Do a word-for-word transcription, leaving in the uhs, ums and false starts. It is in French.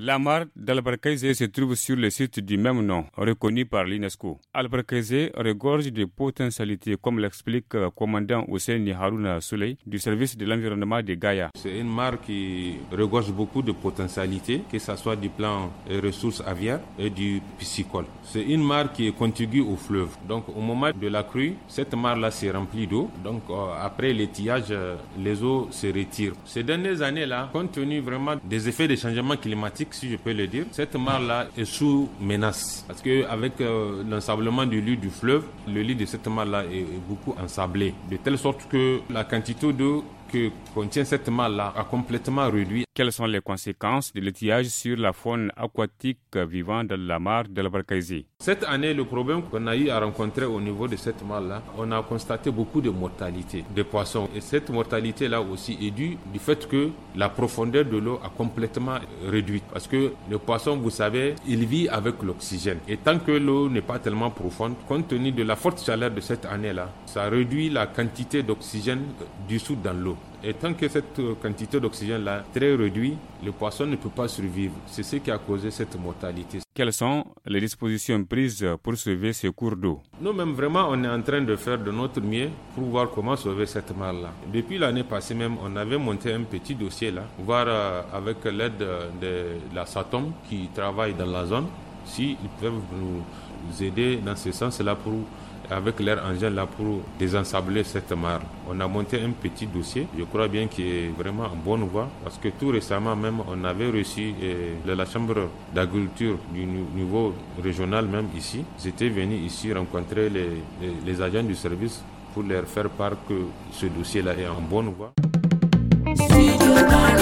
La mare d'Albarkaïsé se trouve sur le site du même nom, reconnu par l'UNESCO. Albarkaïsé regorge de potentialités, comme l'explique le commandant Ousseini Harouna Souley du service de l'environnement de Gaïa. C'est une mare qui regorge beaucoup de potentialités, que ce soit du plan des ressources aviaires et du piscicole. C'est une mare qui est contiguë au fleuve. Donc au moment de la crue, cette mare-là s'est remplie d'eau. Donc euh, après l'étiage, euh, les eaux se retirent. Ces dernières années-là, compte tenu vraiment des effets des changements climatiques, si je peux le dire, cette mare-là est sous menace. Parce qu'avec euh, l'ensablement du lit du fleuve, le lit de cette mare-là est, est beaucoup ensablé. De telle sorte que la quantité d'eau que contient cette mare-là a complètement réduit. Quelles sont les conséquences de l'étiage sur la faune aquatique vivant dans la mare d'Albarkaïsé? Cette année, le problème qu'on a eu à rencontrer au niveau de cette mare-là, on a constaté beaucoup de mortalité des poissons. Et cette mortalité-là aussi est due du fait que la profondeur de l'eau a complètement réduit. Parce que le poisson, vous savez, il vit avec l'oxygène. Et tant que l'eau n'est pas tellement profonde, compte tenu de la forte chaleur de cette année-là, ça réduit la quantité d'oxygène dissoute dans l'eau. Et tant que cette quantité d'oxygène-là est très réduite, le poisson ne peut pas survivre. C'est ce qui a causé cette mortalité. Quelles sont les dispositions prises pour sauver ce cours d'eau? Nous-mêmes, vraiment, on est en train de faire de notre mieux pour voir comment sauver cette mare-là. Depuis l'année passée même, on avait monté un petit dossier là, voir euh, avec l'aide de la SATOM qui travaille dans la zone, s'ils peuvent nous aider dans ce sens-là pour avec leur engin là pour désensabler cette mare. On a monté un petit dossier, je crois bien qu'il est vraiment en bonne voie, parce que tout récemment même, on avait reçu eh, de la chambre d'agriculture du niveau régional même ici. Ils étaient venus ici rencontrer les, les, les agents du service pour leur faire part que ce dossier là est en bonne voie.